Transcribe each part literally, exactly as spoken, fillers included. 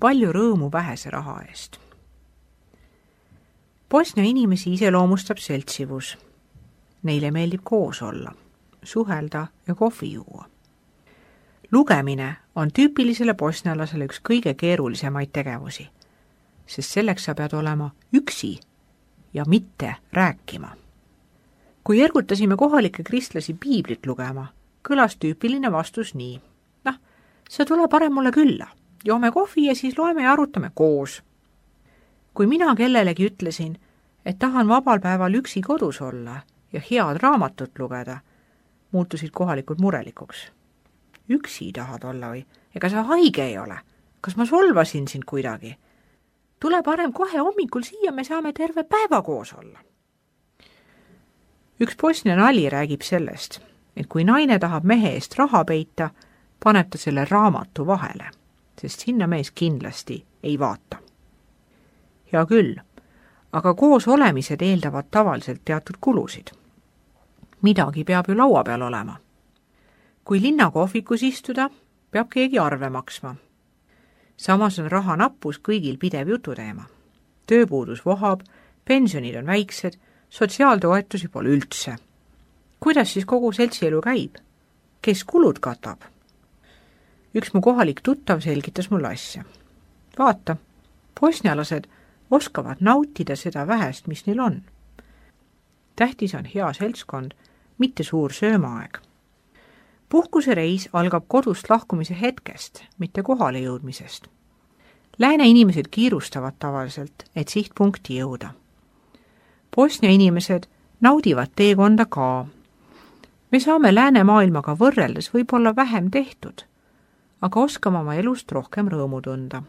palju rõõmu vähese raha eest. Bosnia inimesi iseloomustab seltsivus. Neile meeldib koos olla, suhelda ja kohvi juua. Lugemine on tüüpilisele bosnialasele üks kõige keerulisemaid tegevusi, sest selleks sa pead olema üksi ja mitte rääkima. Kui ergutasime kohalikke kristlasi piiblit lugema, kõlas tüüpiline vastus nii. Noh, sa tule parem mulle külla, joome kohvi ja siis loeme ja arutame koos. Kui mina kellelegi ütlesin, et tahan vabal päeval üksi kodus olla ja head raamatut lugeda, muutusid kohalikud murelikuks. Üksi tahad olla või? Ega sa haige ei ole? Kas ma solvasin sind kuidagi? Tule parem kohe hommikul siia, me saame terve päeva koos olla. Üks Bosnia nali räägib sellest, et kui naine tahab mehe eest raha peita, paneb ta selle raamatu vahele, sest sinna mees kindlasti ei vaata. Hea küll, aga koos olemised eeldavad tavaliselt teatud kulusid. Midagi peab ju laua peal olema. Kui linnakohvikus istuda, peab keegi arve maksma. Samas on raha nappus kõigil pidev jututeema. Tööpuudus vohab, pensionid on väiksed, sotsiaaltoetusi pole üldse. Kuidas siis kogu seltsielu käib? Kes kulud katab? Üks mu kohalik tuttav selgitas mulle asja. Vaata, bosnialased oskavad nautida seda vähest, mis neil on. Tähtis on hea seltskond, mitte suur söömaaeg. Puhkusereis algab kodust lahkumise hetkest, mitte kohale jõudmisest. Lääne inimesed kiirustavad tavaliselt, et sihtpunkti jõuda. Bosnia inimesed naudivad teekonda ka. Me saame lääne maailmaga võrreldes võib-olla vähem tehtud, aga oskame oma elust rohkem rõõmu tunda.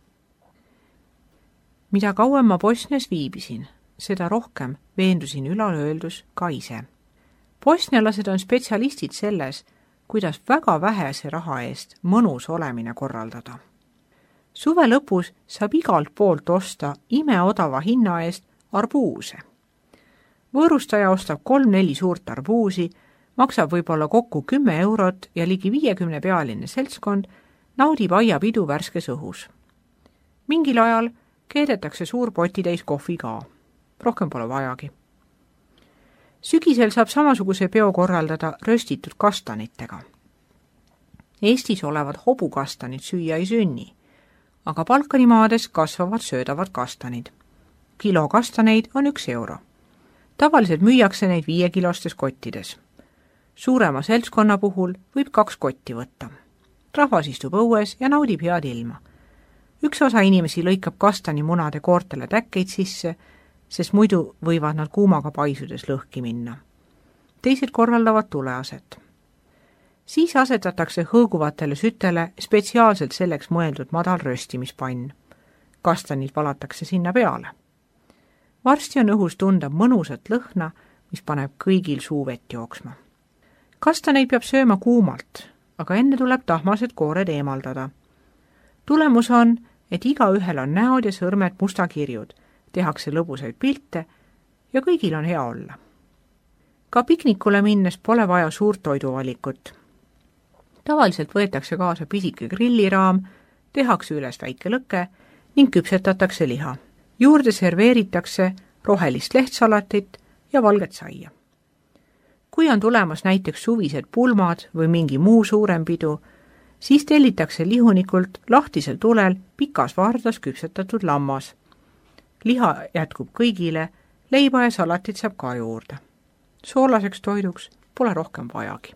Mida kauem ma Bosnias viibisin, seda rohkem veendusin ülalööldus ka ise. Bosnialased on spetsialistid selles, kuidas väga vähese raha eest mõnus olemine korraldada. Suve lõpus saab igalt poolt osta imeodava hinna eest arbuuse. Võõrustaja ostab kolm-neli suurt arbuusi, maksab võib-olla kokku kümme eurot ja ligi viiekümne pealine seltskond naudib aiapidu värskes õhus. Mingil ajal keedetakse suur potitäis kohvi ka. Rohkem pole vajagi. Sügisel saab samasuguse peo korraldada röstitud kastanitega. Eestis olevad hobukastanid süüa ei sünni, aga Balkanimaades kasvavad söödavad kastanid. Kilo kastaneid on üks euro. Tavaliselt müüakse neid viiekilostes kottides. Suurema seltskonna puhul võib kaks kotti võtta. Rahvas istub õues ja naudib head ilma. Üks osa inimesi lõikab kastanimunade koortele täkkeid sisse, sest muidu võivad nad kuumaga paisudes lõhki minna. Teised korraldavad tuleaset. Siis asetatakse hõõguvatele sütele spetsiaalselt selleks mõeldud madal röstimispann. Kastanid valatakse sinna peale. Varsti on õhus tunda mõnusat lõhna, mis paneb kõigil suu vett jooksma. Kastaneid peab sööma kuumalt, aga enne tuleb tahmased koored eemaldada. Tulemus on, et igaühel on näod ja sõrmed mustakirjud, tehakse lõbusaid pilte ja kõigil on hea olla. Ka piknikule minnes pole vaja suurt toiduvalikut. Tavaliselt võetakse kaasa pisike grilliraam, tehakse üles väike lõke ning küpsetatakse liha. Juurde serveeritakse rohelist lehtsalatit ja valget saia. Kui on tulemas näiteks suvised pulmad või mingi muu suurem pidu, siis tellitakse lihunikult lahtisel tulel pikas vardas küpsetatud lammas. Liha jätkub kõigile, leiba ja salatit saab ka juurde. Soolaseks toiduks pole rohkem vajagi.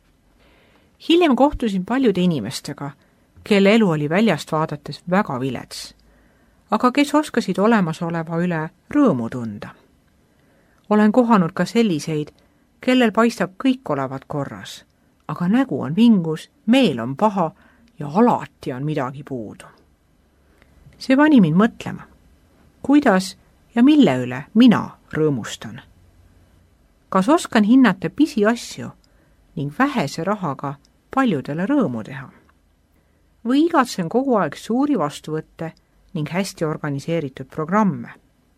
Hiljem kohtusin paljude inimestega, kelle elu oli väljast vaadates väga vilets, aga kes oskasid olemasoleva üle rõõmu tunda. Olen kohanud ka selliseid, kellel paistab kõik olevat korras, aga nägu on vingus, meel on paha ja alati on midagi puudu. See pani mind mõtlema, kuidas ja mille üle mina rõõmustan. Kas oskan hinnata pisiasju ning vähese rahaga paljudele rõõmu teha? Või igatsen kogu aeg suuri vastuvõtte ning hästi organiseeritud programme?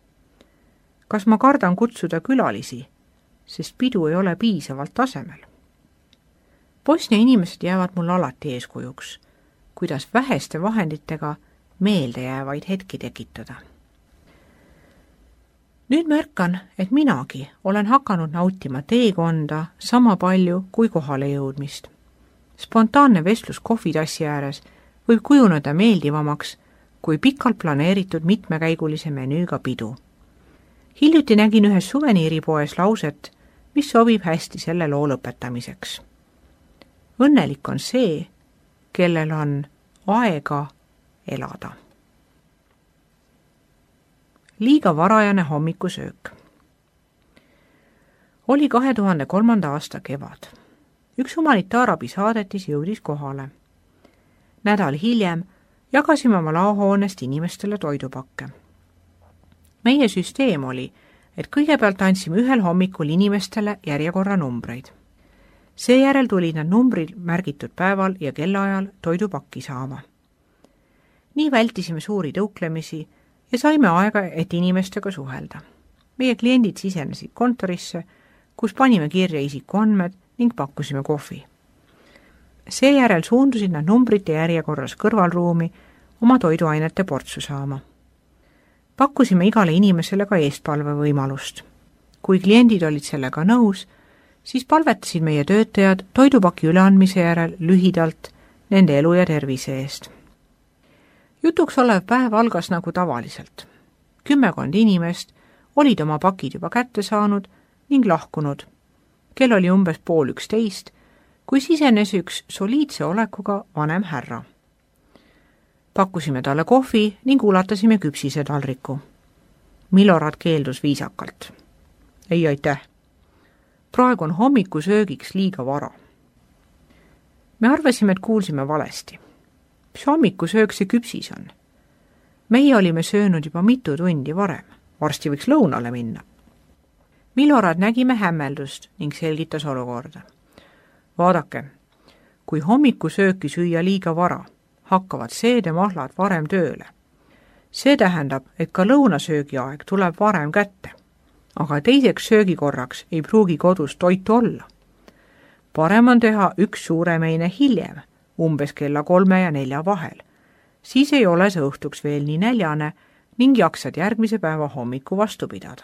Kas ma kardan kutsuda külalisi, sest pidu ei ole piisavalt tasemel? Bosnia inimesed jäävad mul alati eeskujuks, kuidas väheste vahenditega meeldejäävaid hetki tekitada. Nüüd märkan, et minagi olen hakanud nautima teekonda sama palju kui kohale jõudmist. Spontaanne vestlus kohvitassi ääres võib kujuneda meeldivamaks kui pikalt planeeritud mitmekäigulise menüüga pidu. Hiljuti nägin ühes suveniiripoes lauset, mis sobib hästi selle loo lõpetamiseks. Õnnelik on see, kellel on aega elada. Liiga varajane hommikusöök. Oli kahe tuhande kolmanda aasta kevad. Üks humanitaarabi saadetis jõudis kohale. Nädal hiljem jagasime oma laohoonest inimestele toidupakke. Meie süsteem oli, et kõigepealt andsime ühel hommikul inimestele järjekorra numbreid. Seejärel tulid nad numbrid märgitud päeval ja kellaajal toidupakki saama. Nii vältisime suuri tõuklemisi ja saime aega, et inimestega suhelda. Meie kliendid sisenesid kontorisse, kus panime kirja isikuandmed ning pakkusime kohvi. Seejärel suundusid nad numbrite järjekorras kõrvalruumi oma toiduainete portsu saama. Pakkusime igale inimesele ka eestpalve võimalust. Kui kliendid olid sellega nõus, siis palvetasid meie töötajad toidupaki üleandmise järel lühidalt nende elu ja tervise eest. Jutuks olev päev algas nagu tavaliselt. Kümmekond inimest olid oma pakid juba kätte saanud ning lahkunud. Kell oli umbes pool üksteist, kui sisenes üks soliidse olekuga vanem härra. Pakkusime talle kohvi ning ulatasime küpsise taldriku. Milorad keeldus viisakalt. Ei aitäh. Praegu on hommikusöögiks liiga vara. Me arvasime, et kuulsime valesti. Mis hommikusöök see küpsis on? Meie olime söönud juba mitu tundi varem. Varsti võiks lõunale minna. Milorad nägime hämmeldust ning selgitas olukorda. Vaadake, kui hommikusööki süüa liiga vara, hakkavad seedemahlad varem tööle. See tähendab, et ka lõunasöögi aeg tuleb varem kätte, aga teiseks söögikorraks ei pruugi kodus toitu olla. Parem on teha üks suuremeine hiljem, umbes kella kolme ja nelja vahel. Siis ei ole see õhtuks veel nii näljane ning jaksad järgmise päeva hommiku vastu pidada.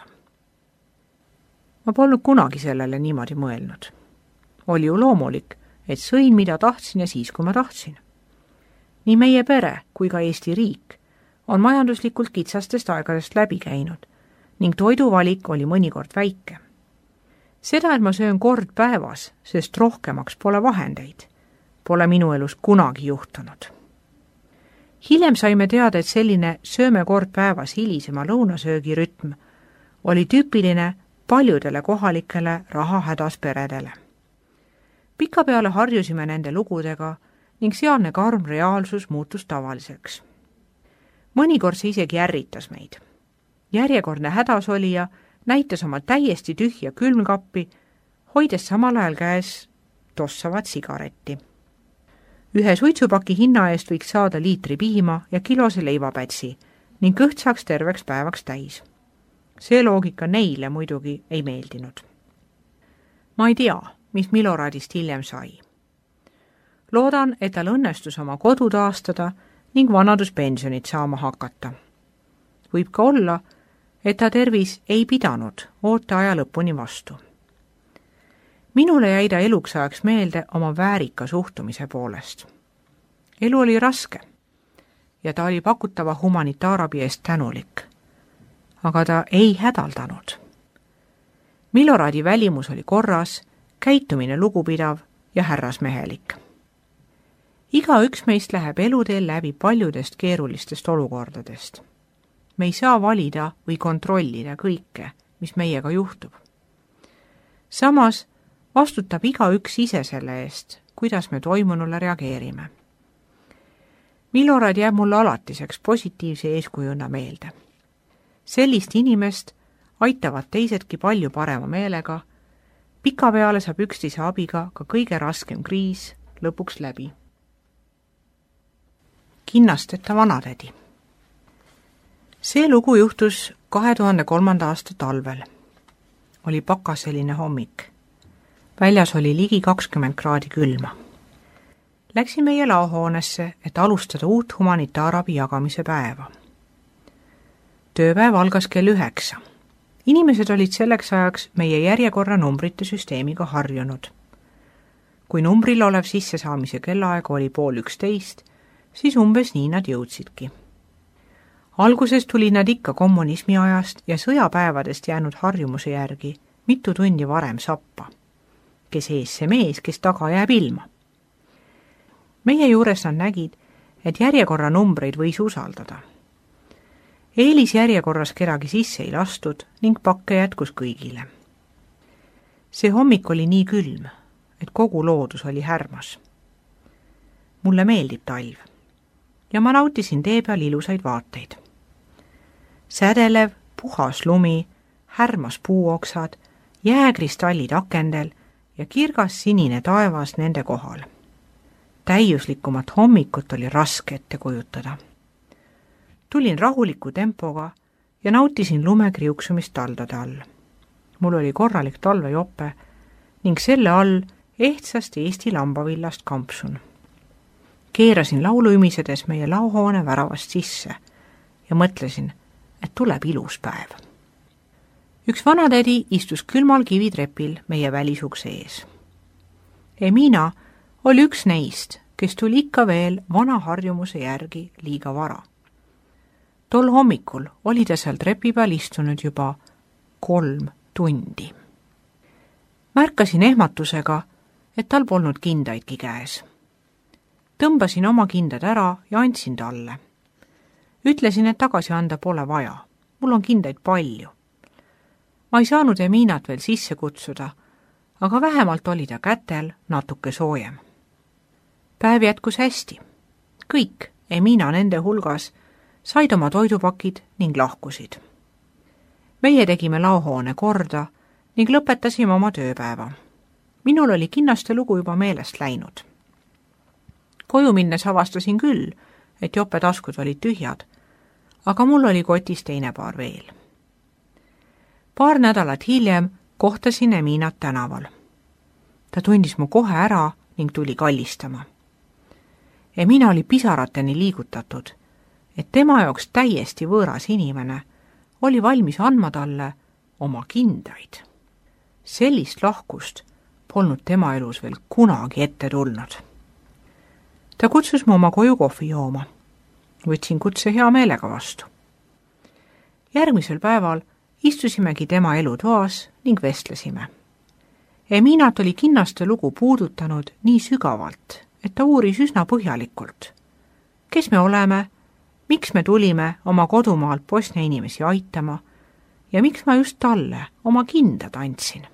Ma polnud kunagi sellele niimoodi mõelnud. Oli ju loomulik, et sõin mida tahtsin ja siis, kui ma tahtsin. Nii meie pere kui ka Eesti riik on majanduslikult kitsastest aegadest läbi käinud ning toiduvalik oli mõnikord väike. Seda, et ma söön kord päevas, sest rohkemaks pole vahendeid, pole minu elus kunagi juhtunud. Hiljem saime teada, et selline sööme kord päevas hilisema lõunasöögi rütm oli tüüpiline paljudele kohalikele rahahädas peredele. Pikapeale harjusime nende lugudega ning sealne karm reaalsus muutus tavaliseks. Mõnikord see isegi ärritas meid. Järjekordne hädasolija näitas oma täiesti tühja külmkappi, hoides samal ajal käes tossavat sigaretti. Ühe suitsupaki hinna eest võiks saada liitri piima ja kilose leivapätsi ning kõht saaks terveks päevaks täis. See loogika neile muidugi ei meeldinud. Ma ei tea, mis Miloradist hiljem sai. Loodan, et tal õnnestus oma kodu taastada ning vanaduspensionit saama hakata. Võib ka olla, et ta tervis ei pidanud ooteaja lõpuni vastu. Minule jäi ta eluks ajaks meelde oma väärika suhtumise poolest. Elu oli raske ja ta oli pakutava humanitaarabi eest tänulik, aga ta ei hädaldanud. Miloradi välimus oli korras, käitumine lugupidav ja härrasmehelik. Iga üks meist läheb eluteel läbi paljudest keerulistest olukordadest. Me ei saa valida või kontrollida kõike, mis meiega juhtub. Samas vastutab iga üks ise selle eest, kuidas me toimunule reageerime. Milorad jääb mulle alatiseks positiivse eeskujuna meelde. Sellist inimest aitavad teisedki palju parema meelega, pikapeale saab üksteise abiga ka kõige raskem kriis lõpuks läbi. Kinnasteta vanatädi. See lugu juhtus kahe tuhande kolmanda aasta talvel. Oli pakaseline hommik. Väljas oli ligi kakskümmend kraadi külma. Läksin meie laohoonesse, et alustada uut humanitaarabi jagamise päeva. Tööpäev algas kell üheksa. Inimesed olid selleks ajaks meie järjekorra numbrite süsteemiga harjunud. Kui numbril olev sissesaamise kellaaeg oli pool üksteist, siis umbes nii nad jõudsidki. Alguses tuli nad ikka kommunismi ajast ja sõjapäevadest jäänud harjumuse järgi mitu tundi varem sappa. Kes ees see mees, kes taga jääb ilma. Meie juures nad nägid, et järjekorra numbreid võis usaldada. Eelisjärjekorras kedagi sisse ei lastud ning pakke jätkus kõigile. See hommik oli nii külm, et kogu loodus oli härmas. Mulle meeldib talv ja ma nautisin tee peal ilusaid vaateid. Sädelev, puhas lumi, härmas puuoksad, jääkristallid akendel ja kirgas sinine taevas nende kohal. Täiuslikumat hommikut oli raske ette kujutada. Tulin rahuliku tempoga ja nautisin lume kriuksumist taldade all. Mul oli korralik talvejope ning selle all ehtsast Eesti lambavillast kampsun. Keerasin laulu ümisedes meie laohoone väravast sisse ja mõtlesin, et tuleb ilus päev. Üks vanatädi istus külmal kivitrepil meie välisukse ees. Emina oli üks neist, kes tuli ikka veel vana harjumuse järgi liiga vara. Tol hommikul oli ta seal trepi peal istunud juba kolm tundi. Märkasin ehmatusega, et tal polnud kindaidki käes. Tõmbasin oma kindad ära ja andsin talle. Ütlesin, et tagasi anda pole vaja. Mul on kindaid palju. Ma ei saanud Eminat veel sisse kutsuda, aga vähemalt oli ta kätel natuke soojem. Päev jätkus hästi. Kõik, Emina nende hulgas, said oma toidupakid ning lahkusid. Meie tegime laohoone korda ning lõpetasime oma tööpäeva. Minul oli kinnaste lugu juba meelest läinud. Koju minnes avastasin küll, et jope taskud olid tühjad, aga mul oli kotis teine paar veel. Paar nädalat hiljem kohtasin Eminat tänaval. Ta tundis mu kohe ära ning tuli kallistama. Emina oli pisarateni liigutatud, et tema jaoks täiesti võõras inimene oli valmis andma talle oma kindaid. Sellist lahkust polnud tema elus veel kunagi ette tulnud. Ta kutsus mu oma koju kohvi jooma. Võtsin kutse hea meelega vastu. Järgmisel päeval istusimegi tema elutoas ning vestlesime. Eminat oli kinnaste lugu puudutanud nii sügavalt, et ta uuris üsna põhjalikult. Kes me oleme, miks me tulime oma kodumaalt Bosnia inimesi aitama ja miks ma just talle oma kindad andsin.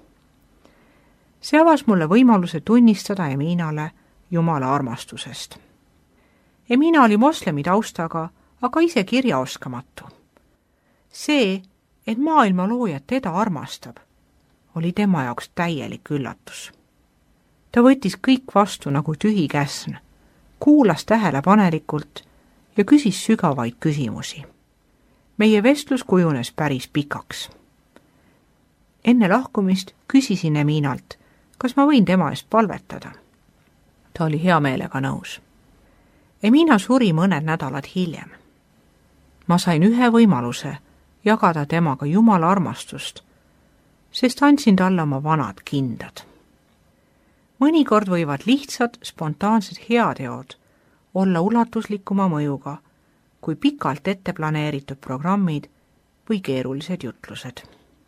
See avas mulle võimaluse tunnistada Eminale Jumala armastusest. Emina oli moslemi taustaga, aga ise kirjaoskamatu. See, et maailma looja teda armastab, oli tema jaoks täielik üllatus. Ta võttis kõik vastu nagu tühi käsn, kuulas tähelepanelikult ja küsis sügavaid küsimusi. Meie vestlus kujunes päris pikaks. Enne lahkumist küsisin Eminalt, kas ma võin tema eest palvetada. Ta oli hea meelega nõus. Emina suri mõned nädalad hiljem. Ma sain ühe võimaluse jagada temaga Jumala armastust, sest andsin talle oma vanad kindad. Mõnikord võivad lihtsad, spontaansed heateod olla ulatuslikuma mõjuga kui pikalt ette planeeritud programmid või keerulised jutlused.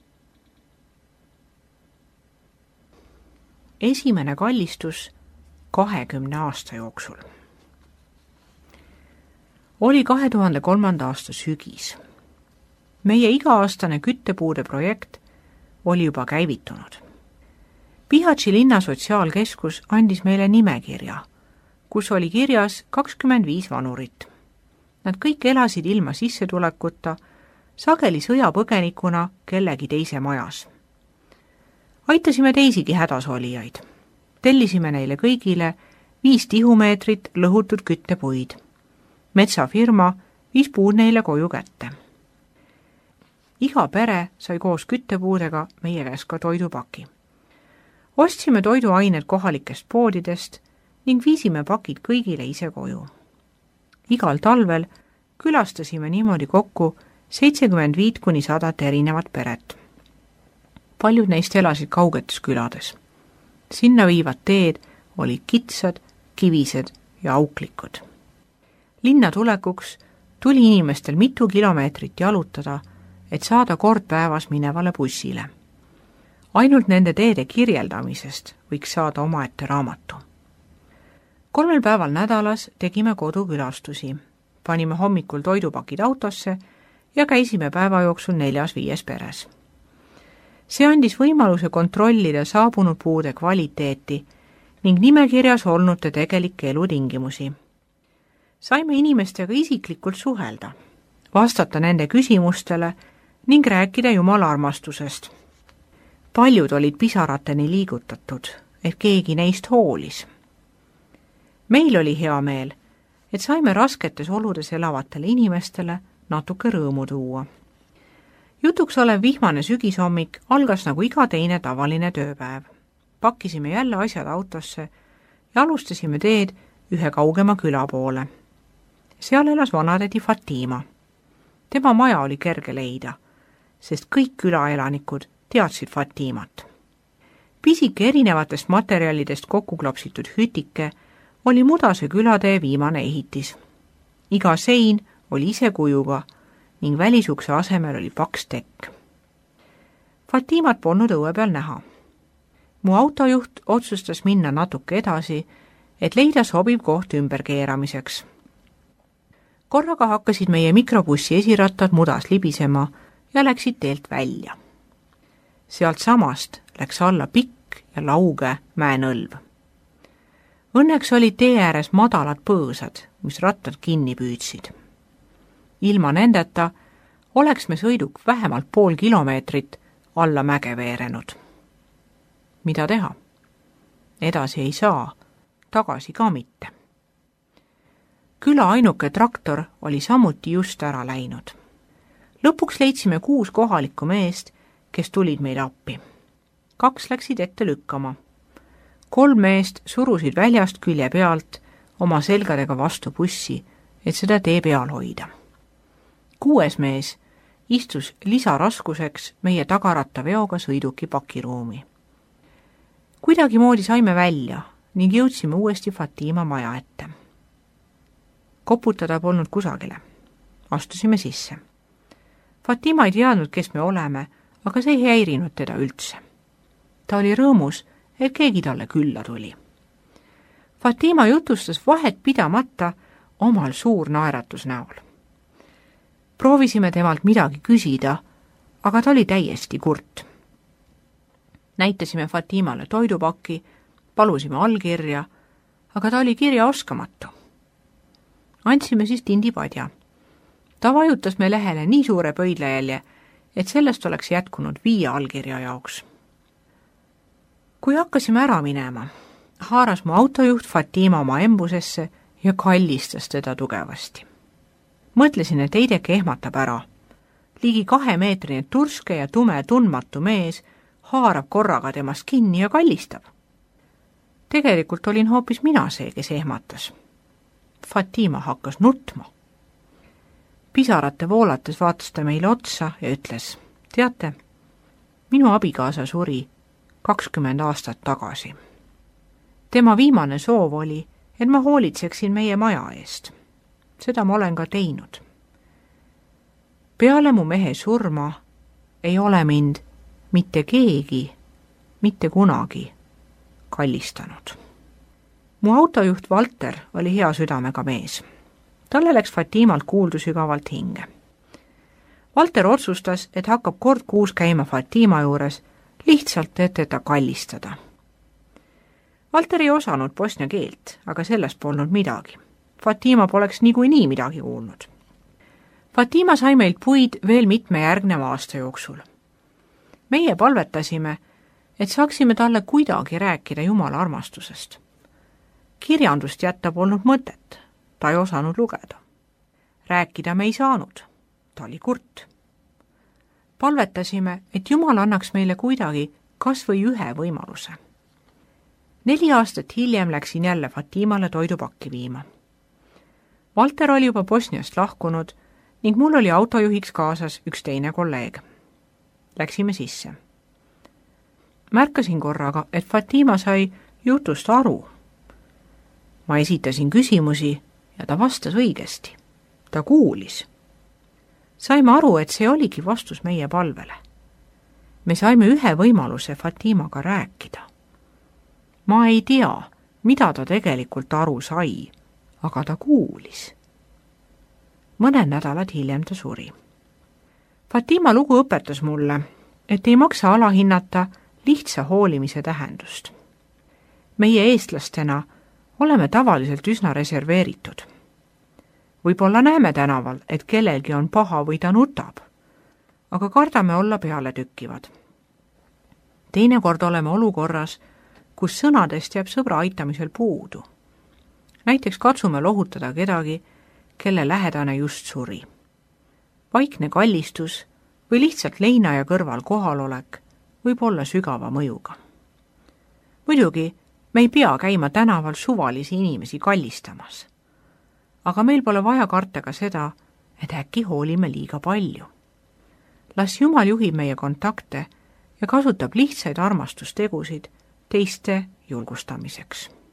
Esimene kallistus kahekümne aasta jooksul. Oli kahe tuhande kolmanda aasta sügis. Meie iga-aastane küttepuude projekt oli juba käivitunud. Bihatši linna sotsiaalkeskus andis meile nimekirja, kus oli kirjas kakskümmend viis vanurit. Nad kõik elasid ilma sissetulekuta, sageli sõjapõgenikuna kellegi teise majas. Aitasime teisigi hädas olijaid. Tellisime neile kõigile viis tihumeetrit lõhutud küttepuid. Metsafirma viis puud neile koju kätte. Iga pere sai koos küttepuudega meie käest ka toidupaki. Ostsime toiduained kohalikest poodidest ning viisime pakid kõigile ise koju. Igal talvel külastasime niimoodi kokku seitsekümmend viit kuni sadat erinevat peret. Paljud neist elasid kaugetes külades. Sinna viivad teed olid kitsad, kivised ja auklikud. Linna tulekuks tuli inimestel mitu kilomeetrit jalutada, et saada kord päevas minevale bussile. Ainult nende teede kirjeldamisest võiks saada omaette raamatu. Kolmel päeval nädalas tegime kodukülastusi, panime hommikul toidupakid autosse ja käisime päeva jooksul neljas-viies peres. See andis võimaluse kontrollida saabunud puude kvaliteeti ning nimekirjas olnute tegelikke elutingimusi. Saime inimestega isiklikult suhelda, vastata nende küsimustele ning rääkida Jumala armastusest. Paljud olid pisarateni liigutatud, et keegi neist hoolis. Meil oli hea meel, et saime rasketes oludes elavatele inimestele natuke rõõmu tuua. Jutuks olev vihmane sügishommik algas nagu iga teine tavaline tööpäev. Pakkisime jälle asjad autosse ja alustasime teed ühe kaugema küla poole. Seal elas vanatädi Fatima. Tema maja oli kerge leida, sest kõik külaelanikud teadsid Fatimat. Pisike erinevatest materjalidest kokku klopsitud hütike oli Mudase külatee viimane ehitis. Iga sein oli ise kujuga ning välisukse asemel oli paks tekk. Fatimat polnud õue peal näha. Mu autojuht otsustas minna natuke edasi, et leida sobiv koht ümberkeeramiseks. Korraga hakkasid meie mikrobussi esirattad mudas libisema ja läksid teelt välja. Sealt samast läks alla pikk ja lauge mäenõlv. Õnneks olid tee ääres madalad põõsad, mis rattad kinni püüdsid. Ilma nendeta oleks me sõiduk vähemalt pool kilomeetrit alla mäge veerenud. Mida teha? Edasi ei saa, tagasi ka mitte. Küla ainuke traktor oli samuti just ära läinud. Lõpuks leidsime kuus kohalikku meest, kes tulid meid appi. Kaks läksid ette lükkama. Kolm meest surusid väljast külje pealt oma selgadega vastu bussi, et seda tee peal hoida. Kuues mees istus lisaraskuseks meie tagaratta veoga sõiduki pakiruumi. Kuidagi moodi saime välja ning jõudsime uuesti Fatima maja ette. Koputada polnud kusagile. Astusime sisse. Fatima ei teadnud, kes me oleme, aga see ei häirinud teda üldse. Ta oli rõõmus, et keegi talle külla tuli. Fatima jutustas vahet pidamata omal suur naeratus näol. Proovisime temalt midagi küsida, aga ta oli täiesti kurt. Näitasime Fatimale toidupakki, palusime allkirja, aga ta oli kirja oskamatu. Andsime siis tindipadja. Ta vajutas me lehele nii suure pöidlajälje, et sellest oleks jätkunud viie allkirja jaoks. Kui hakkasime ära minema, haaras mu autojuht Fatima oma embusesse ja kallistas teda tugevasti. Mõtlesin, et Eideke ehmatab ära. Ligi kahemeetrine turske ja tume tundmatu mees haarab korraga temast kinni ja kallistab. Tegelikult olin hoopis mina see, kes ehmatas. Fatima hakkas nutma. Pisarate voolates vaatas ta meile otsa ja ütles, teate, minu abikaasa suri kakskümmend aastat tagasi. Tema viimane soov oli, et ma hoolitseksin meie maja eest. Seda ma olen ka teinud. Peale mu mehe surma ei ole mind mitte keegi, mitte kunagi kallistanud. Mu autojuht Valter oli hea südamega mees. Talle läks Fatimalt kuuldu sügavalt hinge. Valter otsustas, et hakkab kord kuus käima Fatima juures, lihtsalt et teda kallistada. Valter ei osanud bosnia keelt, aga sellest polnud midagi. Fatima poleks niikuinii midagi kuulnud. Fatima sai meilt puid veel mitme järgneva aasta jooksul. Meie palvetasime, et saaksime talle kuidagi rääkida Jumala armastusest. Kirjandust jätta polnud mõtet, ta ei osanud lugeda. Rääkida me ei saanud, ta oli kurt. Palvetasime, et Jumal annaks meile kuidagi kas või ühe võimaluse. Neli aastat hiljem läksin jälle Fatimale toidupakki viima. Valter oli juba Bosniast lahkunud ning mul oli autojuhiks kaasas üks teine kolleeg. Läksime sisse. Märkasin korraga, et Fatima sai jutust aru. Ma esitasin küsimusi ja ta vastas õigesti. Ta kuulis. Saime aru, et see oligi vastus meie palvele. Me saime ühe võimaluse Fatimaga rääkida. Ma ei tea, mida ta tegelikult aru sai, aga ta kuulis. Mõned nädalad hiljem ta suri. Fatima lugu õpetas mulle, et ei maksa alahinnata lihtsa hoolimise tähendust. Meie eestlastena oleme tavaliselt üsna reserveeritud. Võib-olla näeme tänaval, et kellelgi on paha või ta nutab, aga kardame olla pealetükkivad. Teinekord oleme olukorras, kus sõnadest jääb sõbra aitamisel puudu. Näiteks katsume lohutada kedagi, kelle lähedane just suri. Vaikne kallistus või lihtsalt leina ja kõrval kohalolek võib olla sügava mõjuga. Muidugi, me ei pea käima tänaval suvalisi inimesi kallistamas. Aga meil pole vaja karta ka seda, et äkki hoolime liiga palju. Las Jumal juhib meie kontakte ja kasutab lihtsaid armastustegusid teiste julgustamiseks.